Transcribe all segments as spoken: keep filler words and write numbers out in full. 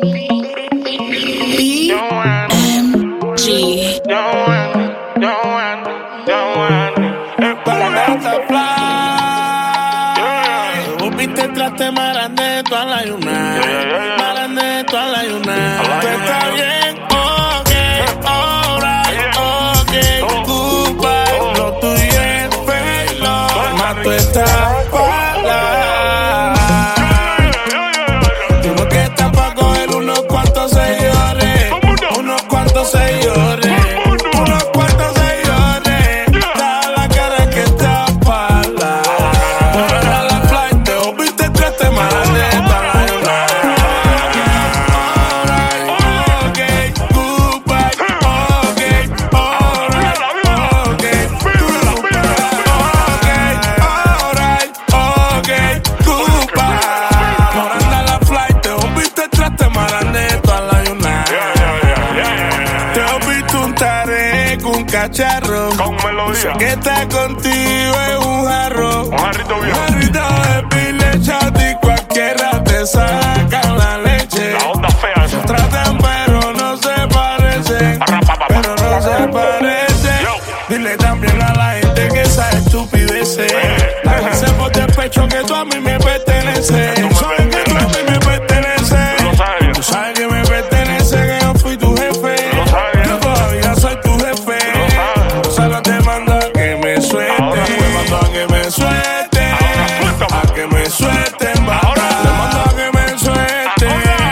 B M G. Te traste marande toda la yuna, marande toda la yuna. Tú estás bien, ok, alright, ok, goodbye. Lo tuyo es fake, más tú estás para. Tú lo que estás pa' coger unos cuantos seguidores, unos cuantos seguidores. Cacharro, con melodía. Sé que está contigo en un jarro. Un jarrito viejo. Un jarrito de pile chat y cualquiera te saca la leche. La onda fea esa. Se tratan pero no se parecen. Pero no se parecen. Yo. Dile también a la gente que esa estupidez. La dice por despecho que tú a mí me perteneces. Tú me Sabes que tú a mí me perteneces. Tú lo sabes bien. Tú sabes que me pertenece, que yo fui tu jefe. Tú lo sabes bien. Yo todavía soy tu jefe. Solo te mando a que me suelte. Ahora Te mando a que me suelte. Ahora suéltame. A que me suelte, banda. Ahora. Te mando a que me suelte.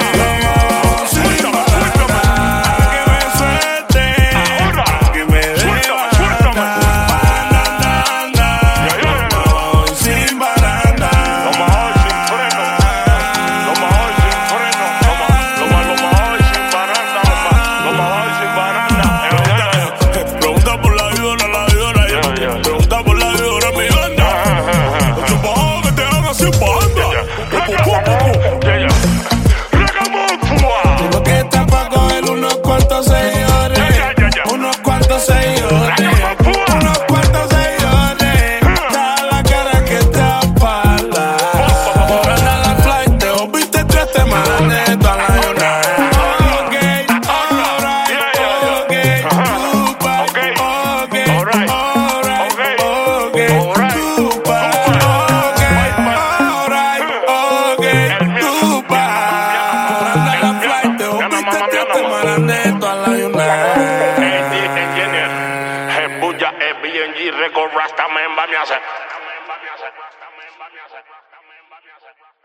Ahora. Sin Suéltame, banda. suéltame. A que me suelte. Ahora. A que me dé Suéltame, banda. suéltame. Banda, banda. Ya, ya, ya. Voy sin baranda. Lo mejor sin freno. Lo mejor sin freno. Lo ma- lo ma- lo mejor sin baranda. Lo ma- lo mejor sin baranda. Ya, ya, ya. Pregunta por la víbora, la víbora. Ya, ya. Pregunta por la víbora, mi banda. Los chupajos que te hagan sin banda. Pu, pu, pu, pu, pu. Ya, ya. Regamufua. Lo que está pa' coger unos cuantos seguidores. Ya, ya, ya, ya. Unos cuantos seguidores. Regamufua. Unos cuantos seguidores. Da la cara que está pala. Por andar la flight, te volviste tres semanas de toda la yuna. Ok, alright, ok, goodbye. Ok, Ok, alright, alright, ok, ok, alright, goodbye. Ok, alright, ok, goodbye. Por andar la flight, te volviste tres semanas de toda la yuna. A D Engineer. Hebuya, E B N G Record Rastaman, va a hacer.